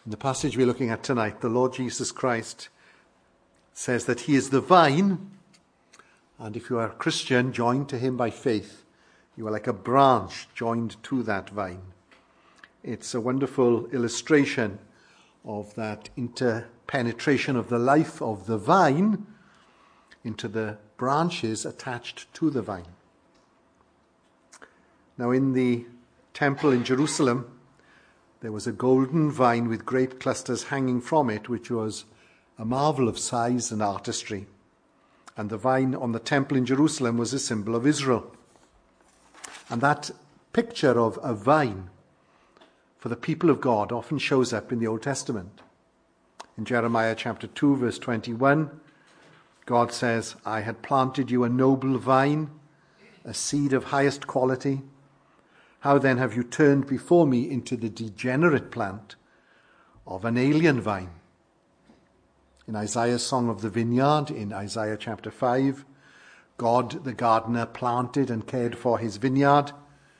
In the passage we're looking at tonight, the Lord Jesus Christ says that he is the vine, and if you are a Christian joined to him by faith, you are like a branch joined to that vine. It's a wonderful illustration of that interpenetration of the life of the vine into the branches attached to the vine. Now, in the temple in Jerusalem, there was a golden vine with grape clusters hanging from it, which was a marvel of size and artistry. And the vine on the temple in Jerusalem was a symbol of Israel. And that picture of a vine for the people of God often shows up in the Old Testament. In Jeremiah chapter 2, verse 21, God says, "I had planted you a noble vine, a seed of highest quality. How then have you turned before me into the degenerate plant of an alien vine?" In Isaiah's Song of the Vineyard, in Isaiah chapter 5, God the gardener planted and cared for his vineyard,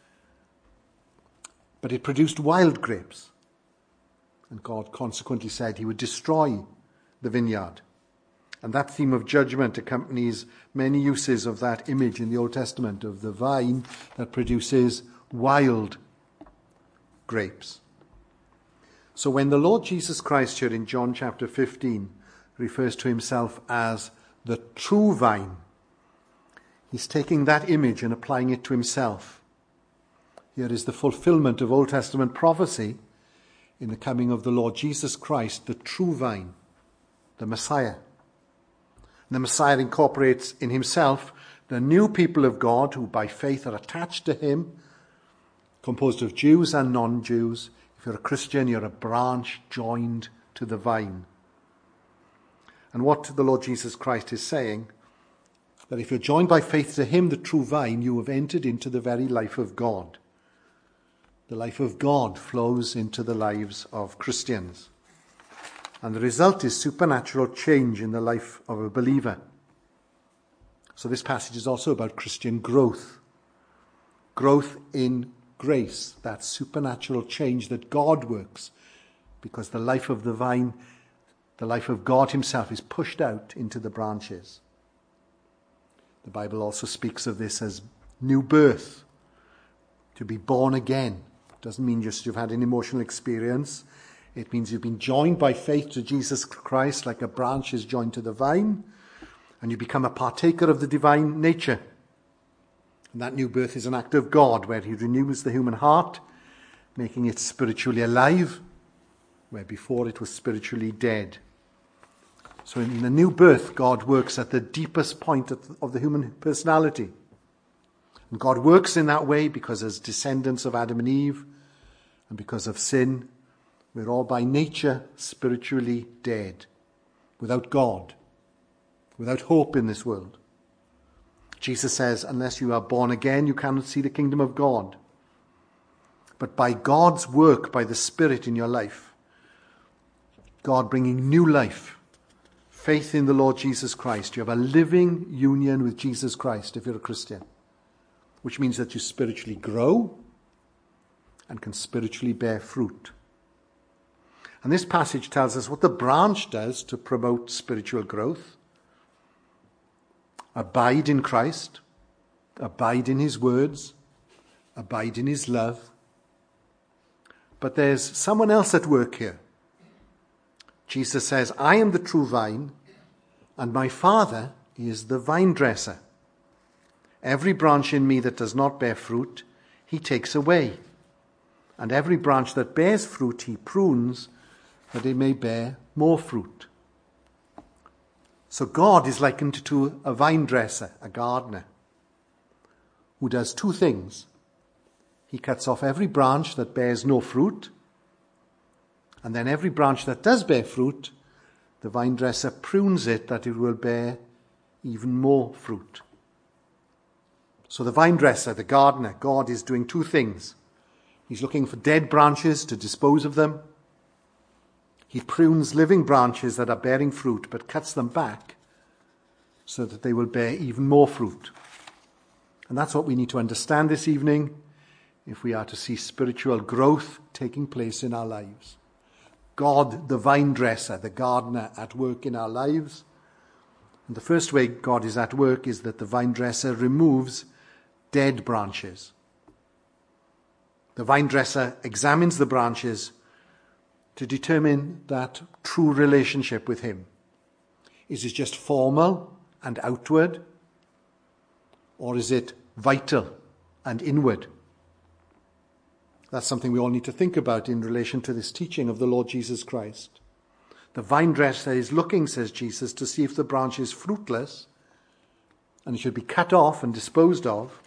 but it produced wild grapes. And God consequently said he would destroy the vineyard. And that theme of judgment accompanies many uses of that image in the Old Testament of the vine that produces wild grapes. So when the Lord Jesus Christ here in John chapter 15 refers to himself as the true vine, he's taking that image and applying it to himself. Here is the fulfillment of Old Testament prophecy in the coming of the Lord Jesus Christ, the true vine, the Messiah. And the Messiah incorporates in himself the new people of God who by faith are attached to him, composed of Jews and non-Jews. If you're a Christian, you're a branch joined to the vine. And what the Lord Jesus Christ is saying, that if you're joined by faith to him, the true vine, you have entered into the very life of God. The life of God flows into the lives of Christians. And the result is supernatural change in the life of a believer. So this passage is also about Christian growth. Growth in grace, that supernatural change that God works, because the life of the vine, the life of God himself, is pushed out into the branches. The Bible also speaks of this as new birth, to be born again. It doesn't mean just you've had an emotional experience. It means you've been joined by faith to Jesus Christ like a branch is joined to the vine, and you become a partaker of the divine nature. And that new birth is an act of God where he renews the human heart, making it spiritually alive, where before it was spiritually dead. So in the new birth, God works at the deepest point of the human personality. And God works in that way because as descendants of Adam and Eve, and because of sin, we're all by nature spiritually dead, without God, without hope in this world. Jesus says, unless you are born again, you cannot see the kingdom of God. But by God's work, by the Spirit in your life, God bringing new life, faith in the Lord Jesus Christ, you have a living union with Jesus Christ if you're a Christian, which means that you spiritually grow and can spiritually bear fruit. And this passage tells us what the branch does to promote spiritual growth. Abide in Christ, abide in his words, abide in his love. But there's someone else at work here. Jesus says, I am the true vine, and my Father is the vine dresser. Every branch in me that does not bear fruit, he takes away. And every branch that bears fruit, he prunes, that it may bear more fruit. So God is likened to a vine dresser, a gardener, who does two things. He cuts off every branch that bears no fruit, and then every branch that does bear fruit, the vine dresser prunes it that it will bear even more fruit. So the vine dresser, the gardener, God is doing two things. He's looking for dead branches to dispose of them. He prunes living branches that are bearing fruit, but cuts them back so that they will bear even more fruit. And that's what we need to understand this evening if we are to see spiritual growth taking place in our lives. God, the vine dresser, the gardener at work in our lives. And the first way God is at work is that the vine dresser removes dead branches. The vine dresser examines the branches to determine that true relationship with him. Is it just formal and outward? Or is it vital and inward? That's something we all need to think about in relation to this teaching of the Lord Jesus Christ. The vine dresser is looking, says Jesus, to see if the branch is fruitless and it should be cut off and disposed of,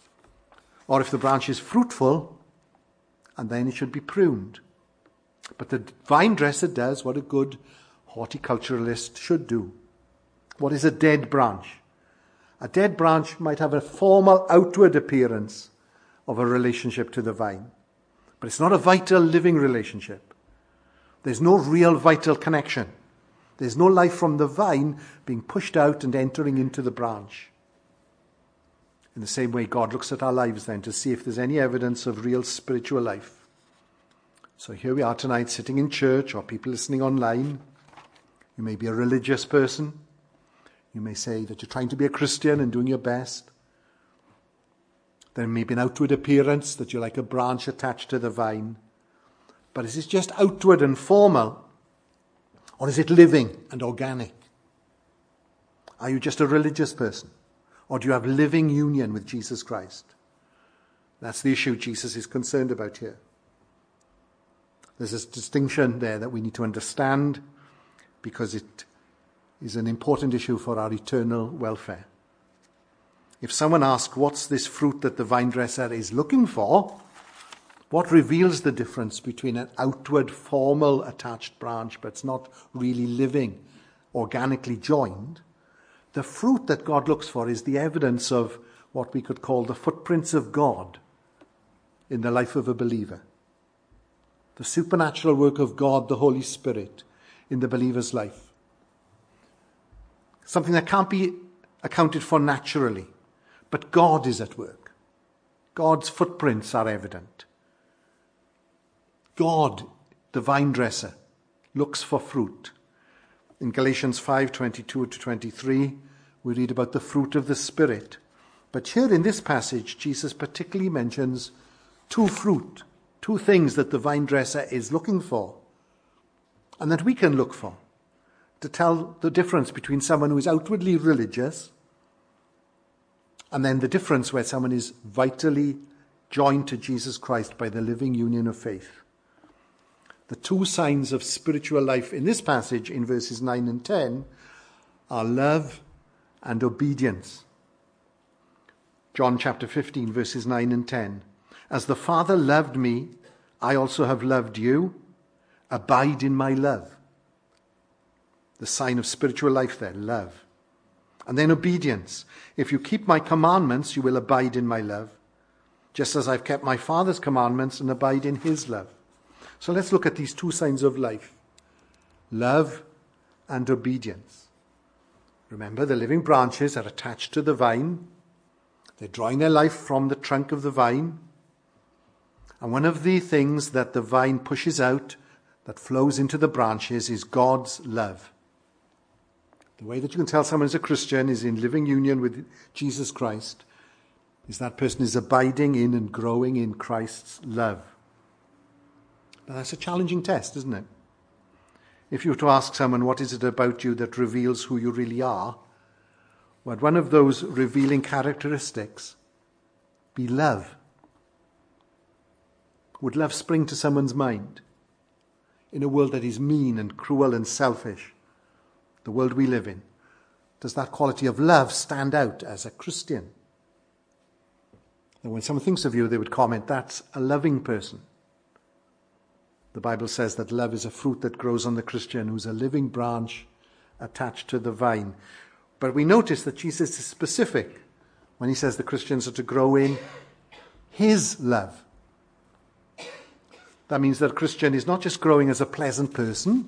or if the branch is fruitful and then it should be pruned. But the vine dresser does what a good horticulturalist should do. What is a dead branch? A dead branch might have a formal outward appearance of a relationship to the vine, but it's not a vital living relationship. There's no real vital connection. There's no life from the vine being pushed out and entering into the branch. In the same way, God looks at our lives then to see if there's any evidence of real spiritual life. So here we are tonight sitting in church, or people listening online. You may be a religious person. You may say that you're trying to be a Christian and doing your best. There may be an outward appearance that you're like a branch attached to the vine. But is it just outward and formal? Or is it living and organic? Are you just a religious person? Or do you have living union with Jesus Christ? That's the issue Jesus is concerned about here. There's this distinction there that we need to understand because it is an important issue for our eternal welfare. If someone asks, what's this fruit that the vine dresser is looking for? What reveals the difference between an outward, formal, attached branch, but it's not really living, organically joined? The fruit that God looks for is the evidence of what we could call the footprints of God in the life of a believer. The supernatural work of God, the Holy Spirit, in the believer's life. Something that can't be accounted for naturally, but God is at work. God's footprints are evident. God, the vine dresser, looks for fruit. In Galatians 5:22-23, we read about the fruit of the Spirit. But here in this passage, Jesus particularly mentions two things that the vine dresser is looking for, and that we can look for, to tell the difference between someone who is outwardly religious and then the difference where someone is vitally joined to Jesus Christ by the living union of faith. The two signs of spiritual life in this passage, in verses 9 and 10, are love and obedience. John chapter 15, verses 9 and 10. As the Father loved me, I also have loved you. Abide in my love. The sign of spiritual life there, love. And then obedience. If you keep my commandments, you will abide in my love, just as I've kept my Father's commandments and abide in his love. So let's look at these two signs of life. Love and obedience. Remember, the living branches are attached to the vine. They're drawing their life from the trunk of the vine. And one of the things that the vine pushes out, that flows into the branches, is God's love. The way that you can tell someone is a Christian is in living union with Jesus Christ, is that person is abiding in and growing in Christ's love. Now, that's a challenging test, isn't it? If you were to ask someone, what is it about you that reveals who you really are? Would one of those revealing characteristics be love? Would love spring to someone's mind? In a world that is mean and cruel and selfish, the world we live in, does that quality of love stand out as a Christian? And when someone thinks of you, they would comment, that's a loving person. The Bible says that love is a fruit that grows on the Christian who's a living branch attached to the vine. But we notice that Jesus is specific when he says the Christians are to grow in his love. That means that a Christian is not just growing as a pleasant person.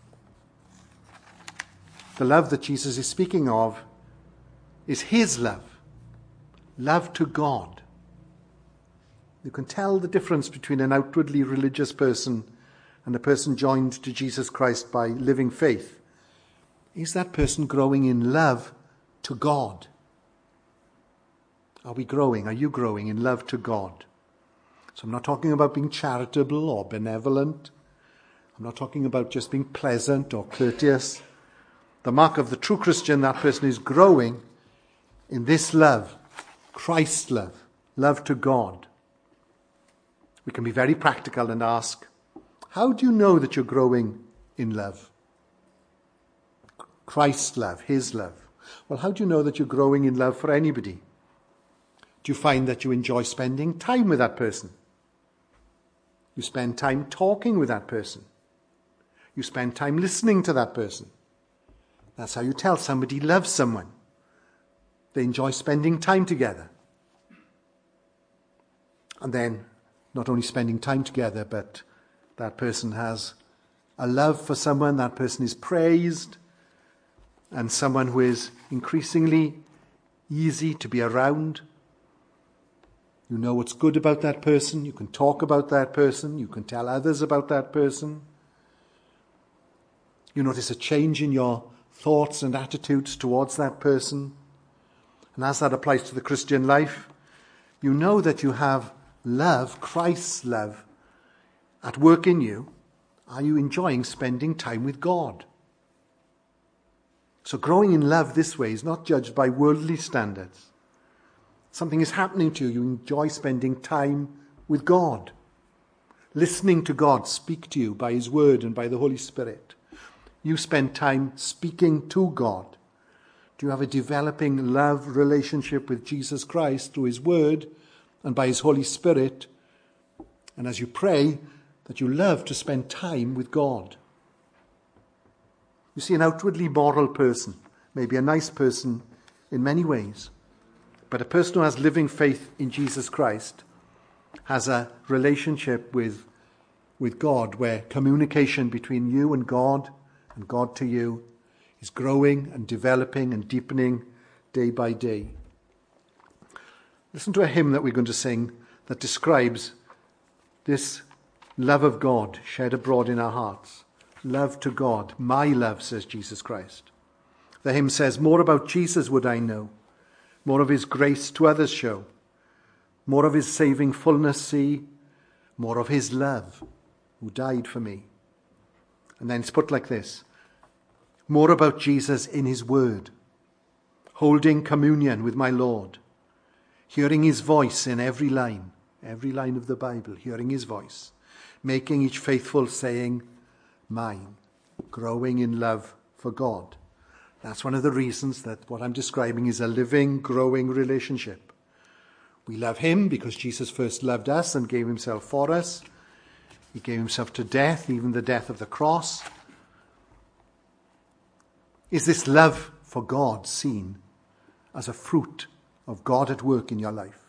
The love that Jesus is speaking of is his love. Love to God. You can tell the difference between an outwardly religious person and a person joined to Jesus Christ by living faith, is that person growing in love to God? Are we growing? Are you growing in love to God? So I'm not talking about being charitable or benevolent. I'm not talking about just being pleasant or courteous. The mark of the true Christian, that person is growing in this love, Christ's love, love to God. We can be very practical and ask, how do you know that you're growing in love? Christ's love, his love. Well, how do you know that you're growing in love for anybody? Do you find that you enjoy spending time with that person? You spend time talking with that person. You spend time listening to that person. That's how you tell somebody loves someone. They enjoy spending time together. And then, not only spending time together, but that person has a love for someone, that person is praised, and someone who is increasingly easy to be around. You know what's good about that person. You can talk about that person. You can tell others about that person. You notice a change in your thoughts and attitudes towards that person. And as that applies to the Christian life, you know that you have love, Christ's love, at work in you. Are you enjoying spending time with God? So growing in love this way is not judged by worldly standards. Something is happening to you. You enjoy spending time with God, listening to God speak to you by his word and by the Holy Spirit. You spend time speaking to God. Do you have a developing love relationship with Jesus Christ through his word and by his Holy Spirit? And as you pray, that you love to spend time with God. You see, an outwardly moral person may be a nice person in many ways, but a person who has living faith in Jesus Christ has a relationship with God where communication between you and God to you is growing and developing and deepening day by day. Listen to a hymn that we're going to sing that describes this love of God shed abroad in our hearts. Love to God, my love, says Jesus Christ. The hymn says, more about Jesus would I know, more of his grace to others show, more of his saving fullness see, more of his love who died for me. And then it's put like this, more about Jesus in his word, holding communion with my Lord, hearing his voice in every line of the Bible, hearing his voice, making each faithful saying, mine, growing in love for God. That's one of the reasons that what I'm describing is a living, growing relationship. We love him because Jesus first loved us and gave himself for us. He gave himself to death, even the death of the cross. Is this love for God seen as a fruit of God at work in your life?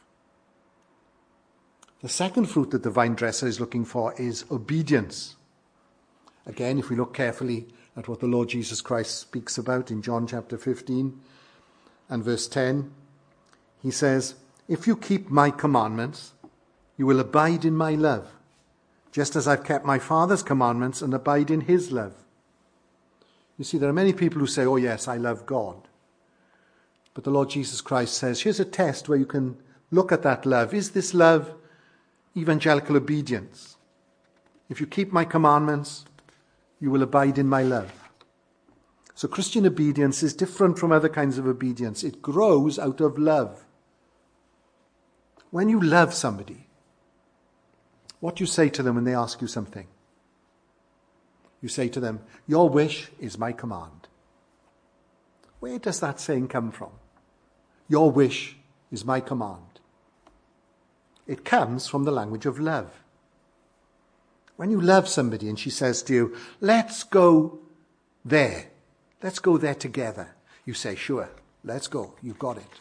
The second fruit that the vine dresser is looking for is obedience. Again, if we look carefully at what the Lord Jesus Christ speaks about in John chapter 15 and verse 10, he says, if you keep my commandments, you will abide in my love, just as I've kept my Father's commandments and abide in his love. You see, there are many people who say, oh yes, I love God. But the Lord Jesus Christ says, here's a test where you can look at that love. Is this love evangelical obedience? If you keep my commandments, you will abide in my love. So Christian obedience is different from other kinds of obedience. It grows out of love. When you love somebody, what do you say to them when they ask you something? You say to them, your wish is my command. Where does that saying come from? Your wish is my command. It comes from the language of love. When you love somebody and she says to you, let's go there. Let's go there together. You say, sure, let's go. You've got it.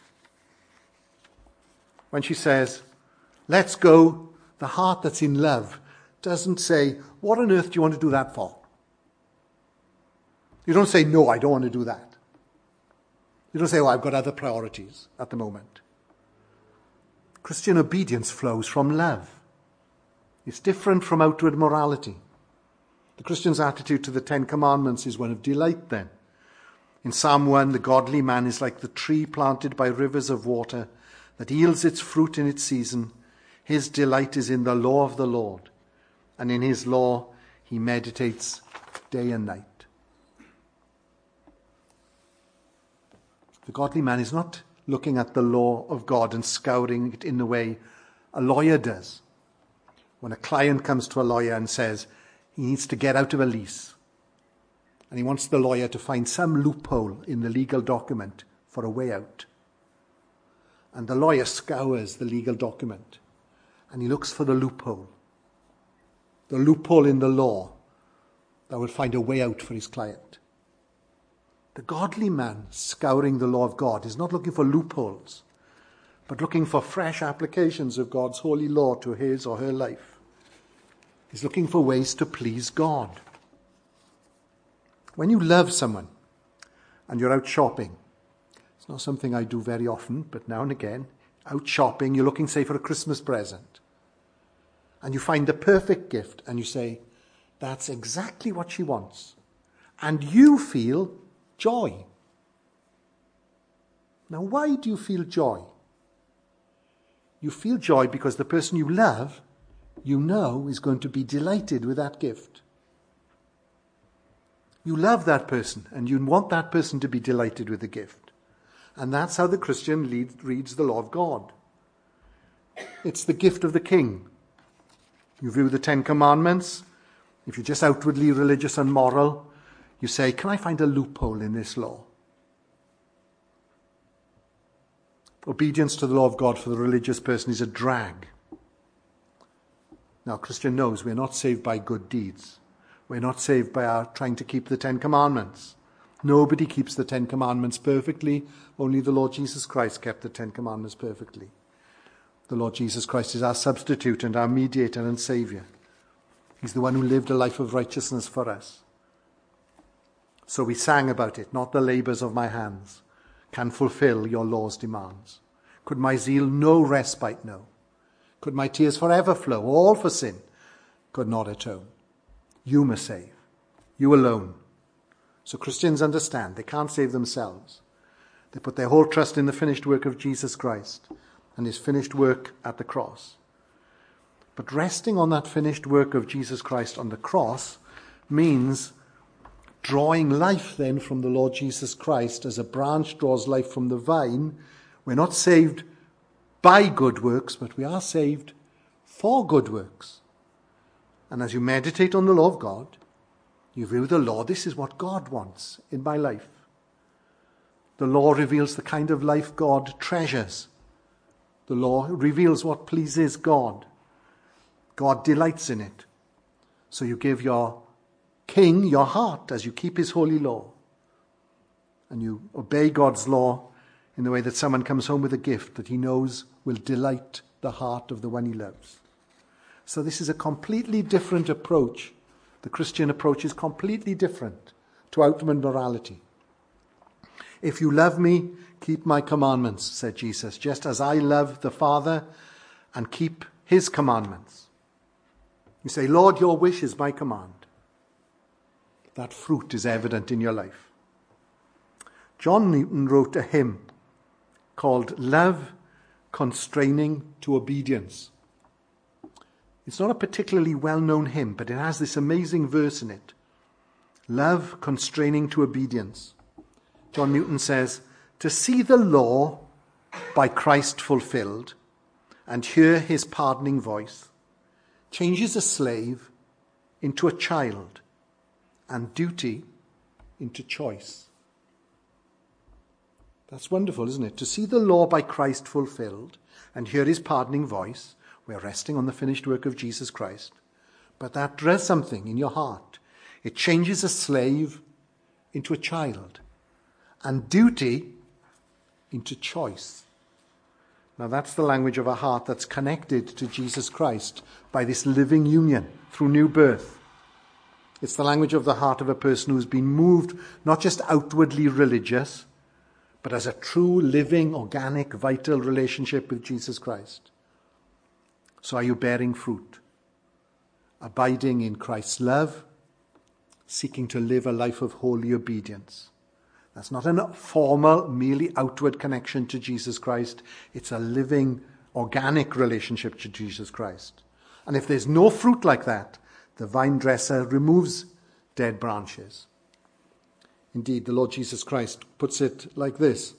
When she says, let's go, the heart that's in love doesn't say, what on earth do you want to do that for? You don't say, no, I don't want to do that. You don't say, oh, I've got other priorities at the moment. Christian obedience flows from love. It's different from outward morality. The Christian's attitude to the 10 Commandments is one of delight then. In Psalm 1, the godly man is like the tree planted by rivers of water that yields its fruit in its season. His delight is in the law of the Lord, and in his law he meditates day and night. The godly man is not looking at the law of God and scouring it in the way a lawyer does. When a client comes to a lawyer and says he needs to get out of a lease, and he wants the lawyer to find some loophole in the legal document for a way out. And the lawyer scours the legal document, and he looks for the loophole in the law that will find a way out for his client. The godly man scouring the law of God is not looking for loopholes, but looking for fresh applications of God's holy law to his or her life. He's looking for ways to please God. When you love someone and you're out shopping, it's not something I do very often, but now and again, out shopping, you're looking, say, for a Christmas present, and you find the perfect gift, and you say, that's exactly what she wants. And you feel joy. Now, why do you feel joy? You feel joy because the person you love, you know, is going to be delighted with that gift. You love that person, and you want that person to be delighted with the gift. And that's how the Christian reads the law of God. It's the gift of the King. You view the 10 Commandments. If you're just outwardly religious and moral, you say, can I find a loophole in this law? Obedience to the law of God for the religious person is a drag. Now, a Christian knows we're not saved by good deeds. We're not saved by our trying to keep the 10 Commandments. Nobody keeps the 10 Commandments perfectly. Only the Lord Jesus Christ kept the 10 Commandments perfectly. The Lord Jesus Christ is our substitute and our mediator and Saviour. He's the one who lived a life of righteousness for us. So we sang about it, not the labours of my hands can fulfill your law's demands. Could my zeal no respite know? Could my tears forever flow, all for sin? Could not atone. You must save. You alone. So Christians understand they can't save themselves. They put their whole trust in the finished work of Jesus Christ and his finished work at the cross. But resting on that finished work of Jesus Christ on the cross means drawing life then from the Lord Jesus Christ as a branch draws life from the vine. We're not saved by good works, but we are saved for good works. And as you meditate on the law of God, you view the law, this is what God wants in my life. The law reveals the kind of life God treasures. The law reveals what pleases God. God delights in it. So you give your King your heart as you keep his holy law. And you obey God's law in the way that someone comes home with a gift that he knows will delight the heart of the one he loves. So this is a completely different approach. The Christian approach is completely different to outward morality. If you love me, keep my commandments, said Jesus, just as I love the Father and keep his commandments. You say, Lord, your wish is my command. That fruit is evident in your life. John Newton wrote a hymn called Love Constraining to Obedience. It's not a particularly well-known hymn, but it has this amazing verse in it. Love constraining to obedience. John Newton says, to see the law by Christ fulfilled and hear his pardoning voice changes a slave into a child and duty into choice. That's wonderful, isn't it? To see the law by Christ fulfilled and hear his pardoning voice. We're resting on the finished work of Jesus Christ. But that does something in your heart. It changes a slave into a child and duty into choice. Now that's the language of a heart that's connected to Jesus Christ by this living union through new birth. It's the language of the heart of a person who's been moved not just outwardly religious, but as a true, living, organic, vital relationship with Jesus Christ. So are you bearing fruit? Abiding in Christ's love, seeking to live a life of holy obedience. That's not a formal, merely outward connection to Jesus Christ. It's a living, organic relationship to Jesus Christ. And if there's no fruit like that, the vine dresser removes dead branches. Indeed, the Lord Jesus Christ puts it like this.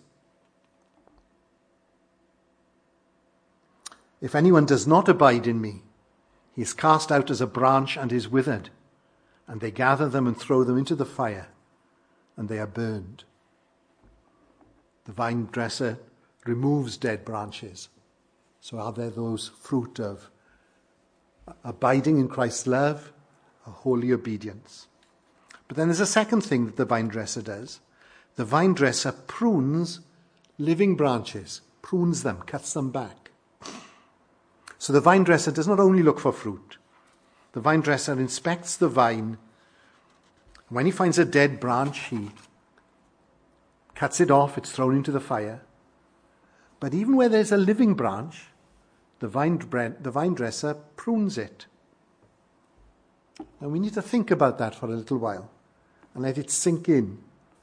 If anyone does not abide in me, he is cast out as a branch and is withered, and they gather them and throw them into the fire, and they are burned. The vine dresser removes dead branches. So are there those fruit of abiding in Christ's love, a holy obedience? But then there's a second thing that the vine dresser does. The vine dresser prunes living branches, prunes them, cuts them back. So the vine dresser does not only look for fruit. The vine dresser inspects the vine. When he finds a dead branch, he cuts it off, it's thrown into the fire. But even where there's a living branch, the vine dresser prunes it. And we need to think about that for a little while and let it sink in.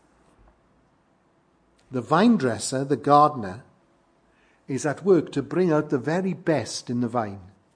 The vine dresser, the gardener, is at work to bring out the very best in the vine.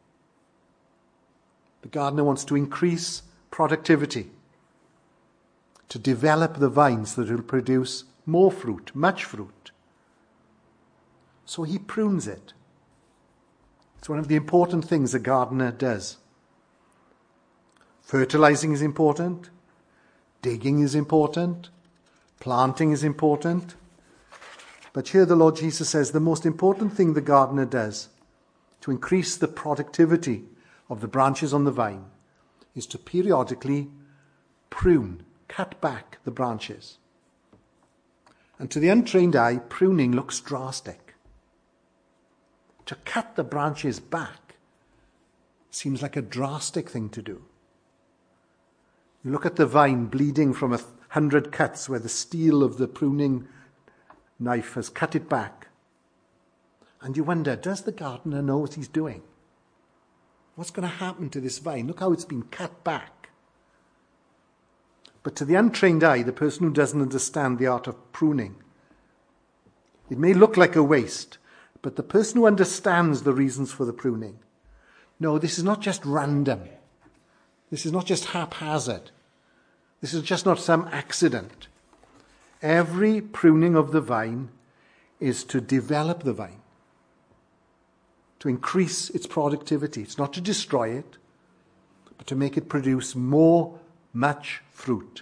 The gardener wants to increase productivity, to develop the vines that will produce more fruit, much fruit. So he prunes it. It's one of the important things a gardener does. Fertilizing is important. Digging is important. Planting is important. But here the Lord Jesus says the most important thing the gardener does to increase the productivity of the branches on the vine is to periodically prune, cut back the branches. And to the untrained eye, pruning looks drastic. To cut the branches back seems like a drastic thing to do. You look at the vine bleeding from 100 cuts where the steel of the pruning knife has cut it back. And you wonder, does the gardener know what he's doing? What's going to happen to this vine? Look how it's been cut back. But to the untrained eye, the person who doesn't understand the art of pruning, it may look like a waste, but the person who understands the reasons for the pruning, no, this is not just random. This is not just haphazard. This is just not some accident. Every pruning of the vine is to develop the vine, to increase its productivity. It's not to destroy it, but to make it produce much fruit.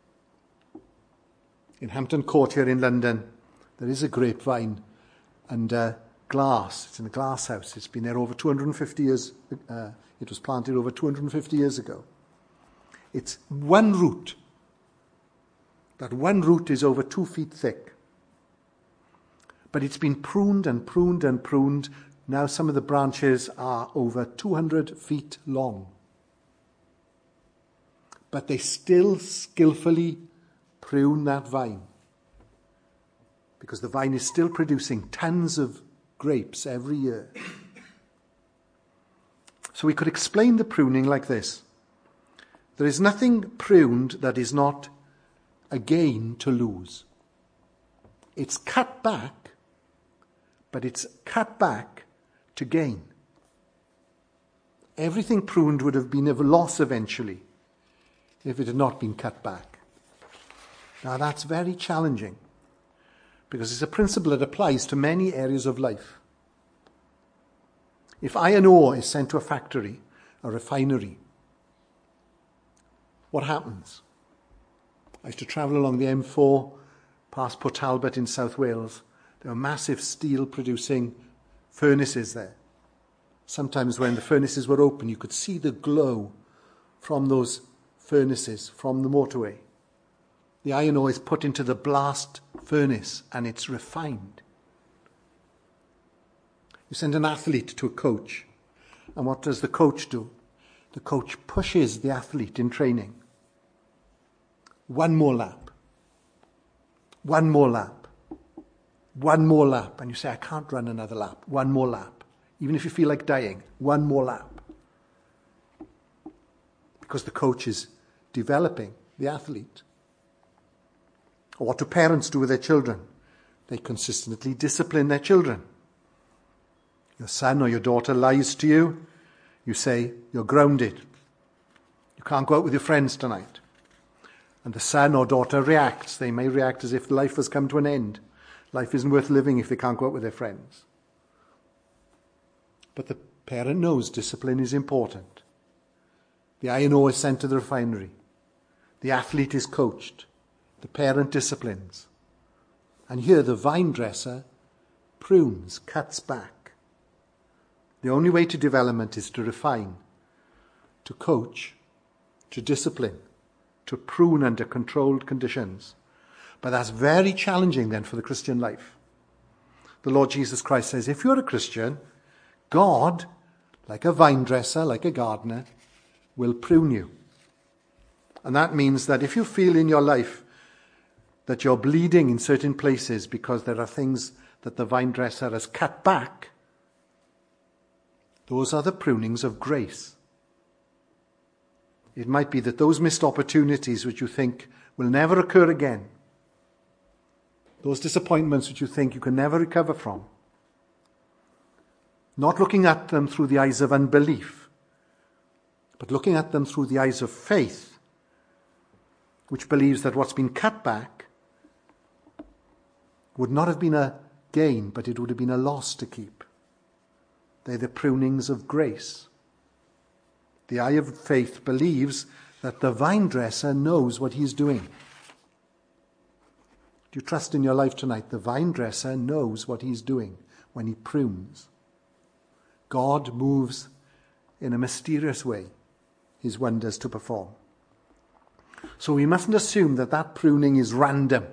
In Hampton Court here in London, there is a grapevine and glass. It's in a glass house. It's been there over 250 years. It was planted over 250 years ago. It's one root. That one root is over 2 feet thick. But it's been pruned and pruned and pruned. Now some of the branches are over 200 feet long. But they still skillfully prune that vine, because the vine is still producing tons of grapes every year. So we could explain the pruning like this. There is nothing pruned that is not a gain to lose. It's cut back, but it's cut back to gain. Everything pruned would have been a loss eventually if it had not been cut back. Now that's very challenging, because it's a principle that applies to many areas of life. If iron ore is sent to a factory, a refinery, what happens? I used to travel along the M4 past Port Talbot in South Wales. There were massive steel-producing furnaces there. Sometimes when the furnaces were open, you could see the glow from those furnaces, from the motorway. The iron ore is put into the blast furnace and it's refined. You send an athlete to a coach, and what does the coach do? The coach pushes the athlete in training. One more lap. One more lap. One more lap. And you say, I can't run another lap. One more lap. Even if you feel like dying, one more lap. Because the coach is developing. the athlete. Or what do parents do with their children? They consistently discipline their children. Your son or your daughter lies to you. You say, you're grounded. You can't go out with your friends tonight. And the son or daughter reacts. They may react as if life has come to an end. Life isn't worth living if they can't go out with their friends. But the parent knows discipline is important. The iron ore is sent to the refinery. The athlete is coached. The parent disciplines. And here the vine dresser prunes, cuts back. The only way to development is to refine, to coach, to discipline, to prune under controlled conditions. But that's very challenging then for the Christian life. The Lord Jesus Christ says, if you're a Christian, God, like a vine dresser, like a gardener, will prune you. And that means that if you feel in your life that you're bleeding in certain places because there are things that the vine dresser has cut back, those are the prunings of grace. It might be that those missed opportunities which you think will never occur again, those disappointments which you think you can never recover from, not looking at them through the eyes of unbelief, but looking at them through the eyes of faith, which believes that what's been cut back would not have been a gain, but it would have been a loss to keep. They're the prunings of grace. The eye of faith believes that the vine dresser knows what he's doing. Do you trust in your life tonight? The vine dresser knows what he's doing when he prunes. God moves in a mysterious way his wonders to perform. So we mustn't assume that that pruning is random,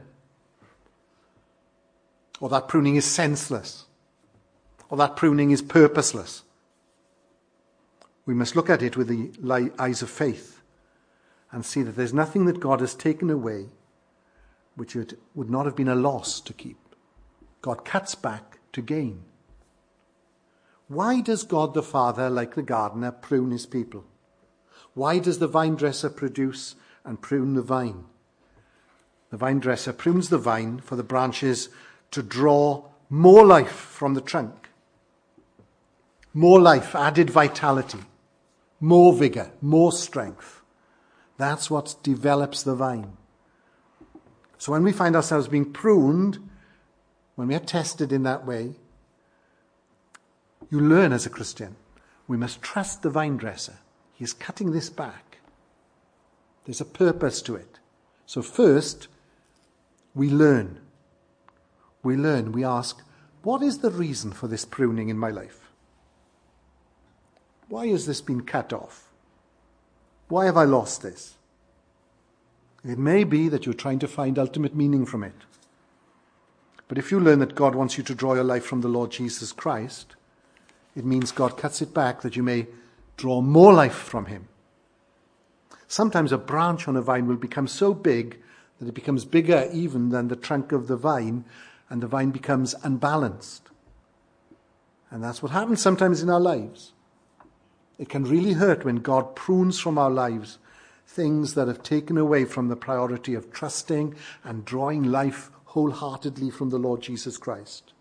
or that pruning is senseless, or that pruning is purposeless. We must look at it with the eyes of faith and see that there's nothing that God has taken away which it would not have been a loss to keep. God cuts back to gain. Why does God the Father, like the gardener, prune his people? Why does the vine dresser produce and prune the vine? The vine dresser prunes the vine for the branches to draw more life from the trunk. More life, added vitality, more vigor, more strength. That's what develops the vine. So when we find ourselves being pruned, when we are tested in that way, you learn as a Christian, we must trust the vine dresser. He is cutting this back. There's a purpose to it. So first, we learn. We ask, what is the reason for this pruning in my life? Why has this been cut off? Why have I lost this? It may be that you're trying to find ultimate meaning from it. But if you learn that God wants you to draw your life from the Lord Jesus Christ, it means God cuts it back that you may draw more life from him. Sometimes a branch on a vine will become so big that it becomes bigger even than the trunk of the vine, and the vine becomes unbalanced. And that's what happens sometimes in our lives. It can really hurt when God prunes from our lives things that have taken away from the priority of trusting and drawing life wholeheartedly from the Lord Jesus Christ.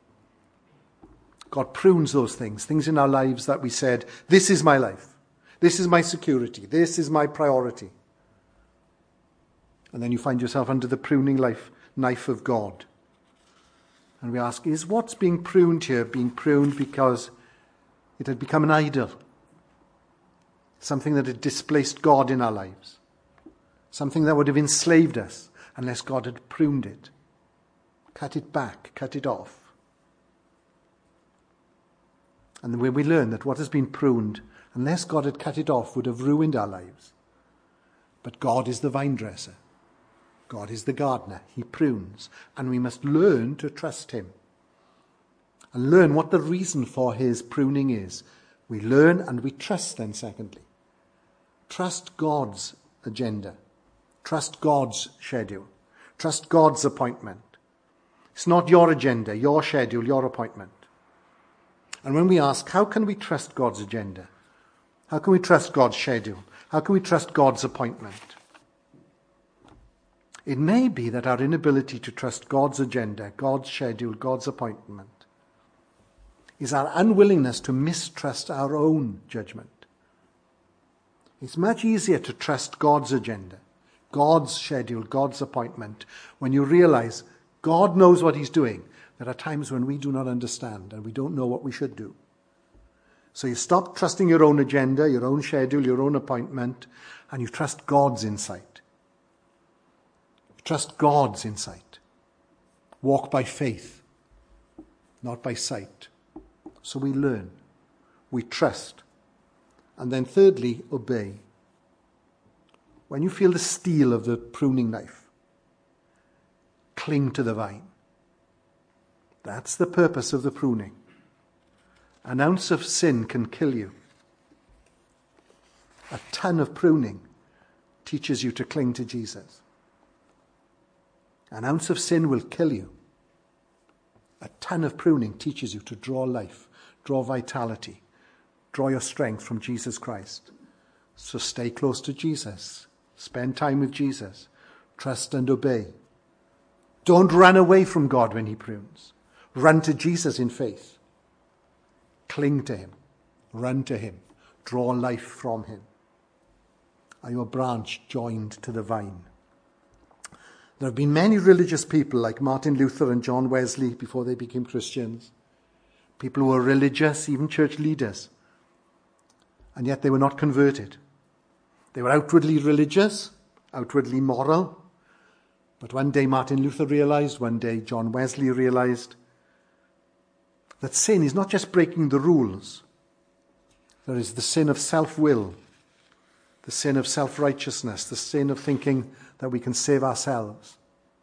God prunes those things in our lives that we said, this is my life, this is my security, this is my priority. And then you find yourself under the pruning knife of God. And we ask, is what's being pruned here being pruned because it had become an idol? Something that had displaced God in our lives. Something that would have enslaved us unless God had pruned it. Cut it back, cut it off. And when we learn that what has been pruned, unless God had cut it off, would have ruined our lives. But God is the vine dresser. God is the gardener. He prunes. And we must learn to trust him. And learn what the reason for his pruning is. We learn and we trust then, secondly. Trust God's agenda. Trust God's schedule. Trust God's appointment. It's not your agenda, your schedule, your appointment. And when we ask, how can we trust God's agenda? How can we trust God's schedule? How can we trust God's appointment? It may be that our inability to trust God's agenda, God's schedule, God's appointment, is our unwillingness to mistrust our own judgment. It's much easier to trust God's agenda, God's schedule, God's appointment, when you realize God knows what he's doing. There are times when we do not understand and we don't know what we should do. So you stop trusting your own agenda, your own schedule, your own appointment, and you trust God's insight. Trust God's insight. Walk by faith, not by sight. So we learn, we trust, and then thirdly, obey. When you feel the steel of the pruning knife, cling to the vine. That's the purpose of the pruning. An ounce of sin can kill you. A ton of pruning teaches you to cling to Jesus. An ounce of sin will kill you. A ton of pruning teaches you to draw life, draw vitality, draw your strength from Jesus Christ. So stay close to Jesus. Spend time with Jesus. Trust and obey. Don't run away from God when he prunes. Run to Jesus in faith. Cling to him. Run to him. Draw life from him. Are you a branch joined to the vine? There have been many religious people like Martin Luther and John Wesley before they became Christians. People who were religious, even church leaders. And yet they were not converted. They were outwardly religious, outwardly moral. But one day Martin Luther realized, one day John Wesley realized that sin is not just breaking the rules. There is the sin of self-will, the sin of self-righteousness, the sin of thinking that we can save ourselves.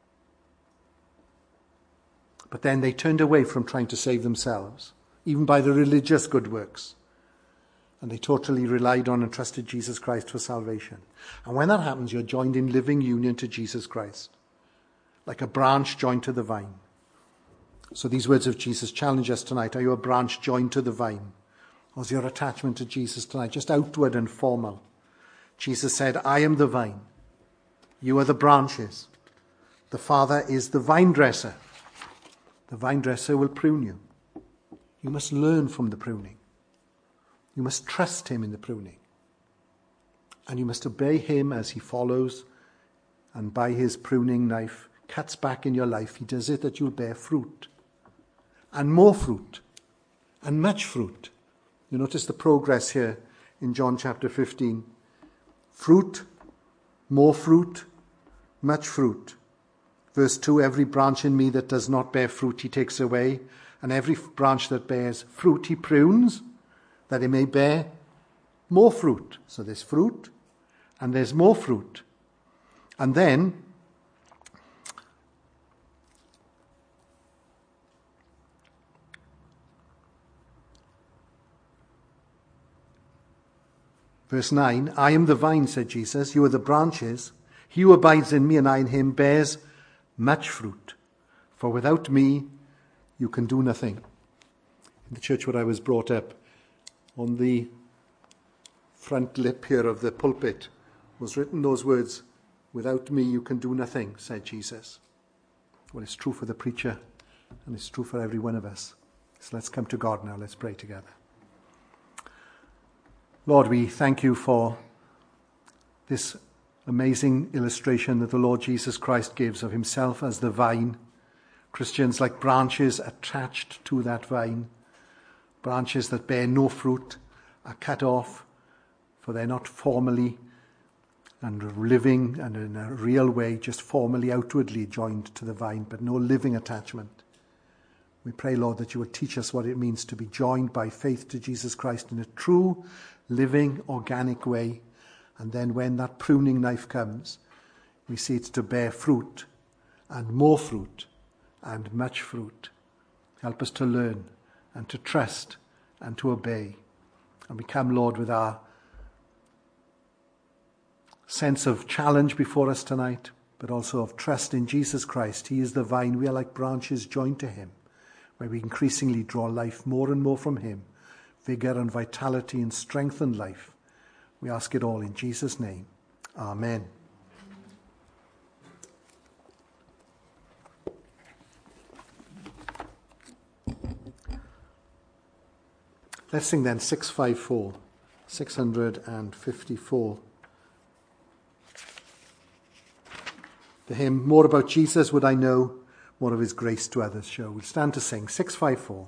But then they turned away from trying to save themselves, even by the religious good works. And they totally relied on and trusted Jesus Christ for salvation. And when that happens, you're joined in living union to Jesus Christ, like a branch joined to the vine. So these words of Jesus challenge us tonight. Are you a branch joined to the vine? Or is your attachment to Jesus tonight just outward and formal? Jesus said, I am the vine. You are the branches. The Father is the vine dresser. The vine dresser will prune you. You must learn from the pruning. You must trust him in the pruning. And you must obey him as he follows and by his pruning knife cuts back in your life. He does it that you'll bear fruit. And more fruit. And much fruit. You notice the progress here in John chapter 15. Fruit, more fruit, much fruit. Verse 2, every branch in me that does not bear fruit he takes away, and every branch that bears fruit he prunes, that it may bear more fruit. So there's fruit, and there's more fruit. And then, verse 9, I am the vine, said Jesus, you are the branches. He who abides in me and I in him bears much fruit. For without me, you can do nothing. In the church where I was brought up, on the front lip here of the pulpit was written those words, without me, you can do nothing, said Jesus. Well, it's true for the preacher, and it's true for every one of us. So let's come to God now. Let's pray together. Lord, we thank you for this amazing illustration that the Lord Jesus Christ gives of himself as the vine. Christians like branches attached to that vine. Branches that bear no fruit are cut off, for they're not formally and living and in a real way, just formally, outwardly joined to the vine, but no living attachment. We pray, Lord, that you will teach us what it means to be joined by faith to Jesus Christ in a true, living, organic way. And then when that pruning knife comes, we see it's to bear fruit and more fruit and much fruit. Help us to learn and to trust and to obey. And we come, Lord, with our sense of challenge before us tonight, but also of trust in Jesus Christ. He is the vine. We are like branches joined to him, where we increasingly draw life more and more from him, vigor and vitality and strength and life. We ask it all in Jesus' name. Amen. Let's sing then 654. 654. The hymn, More About Jesus Would I Know, More of His Grace to Others Show. We'll stand to sing 654.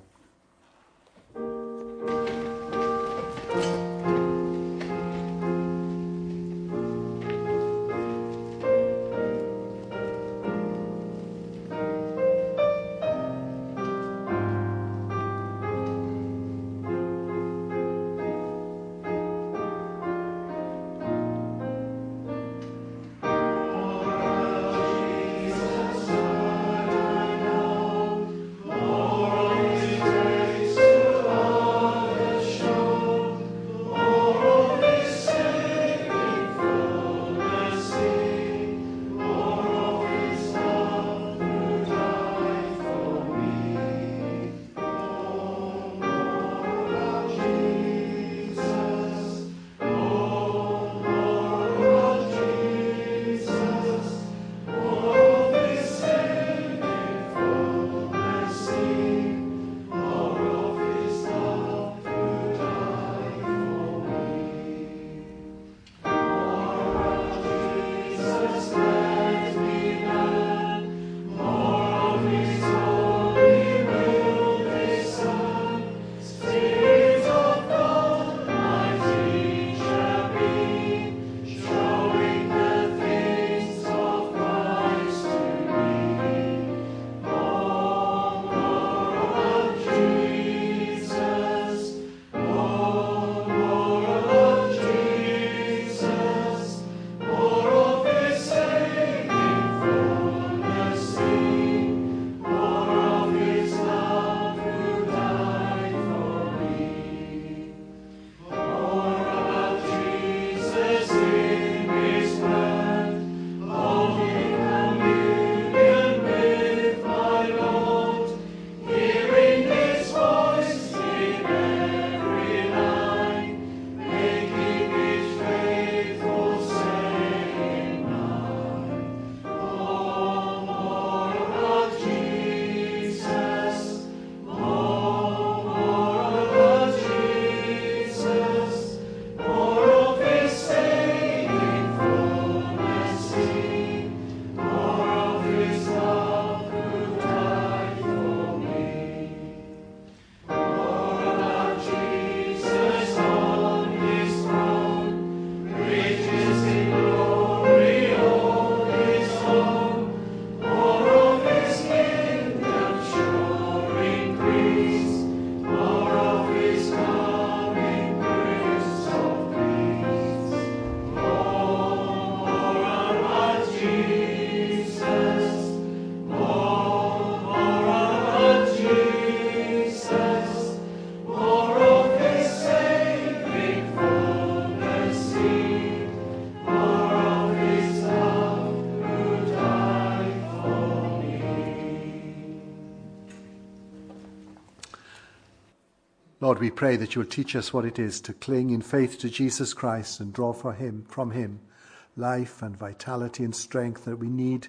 Lord, we pray that you'll teach us what it is to cling in faith to Jesus Christ and draw from him life and vitality and strength that we need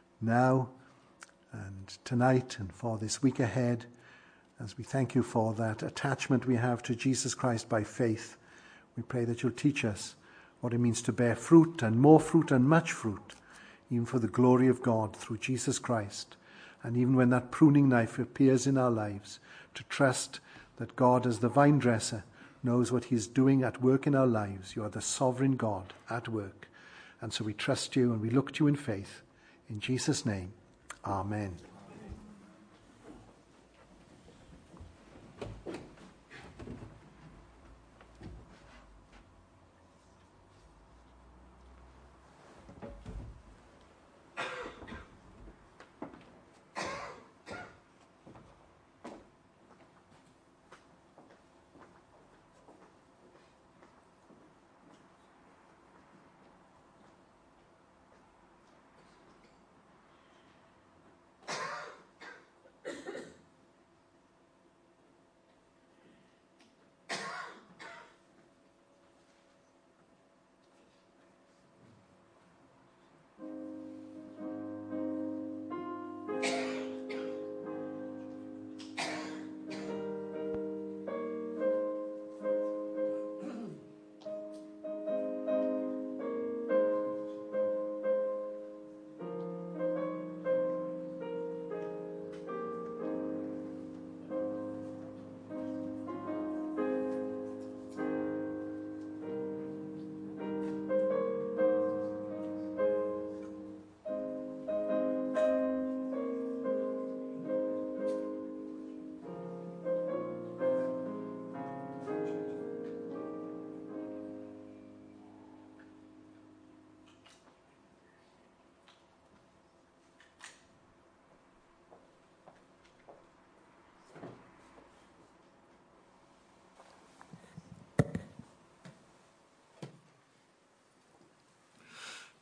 now and tonight and for this week ahead, as we thank you for that attachment we have to Jesus Christ by faith. We pray that you'll teach us what it means to bear fruit and much fruit, even for the glory of God through Jesus Christ. And even when that pruning knife appears in our lives, to trust that God, as the vine dresser, knows what he's doing at work in our lives. You are the sovereign God at work. And so we trust you and we look to you in faith. In Jesus' name, amen.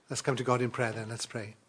Let's come to God in prayer then. Let's pray.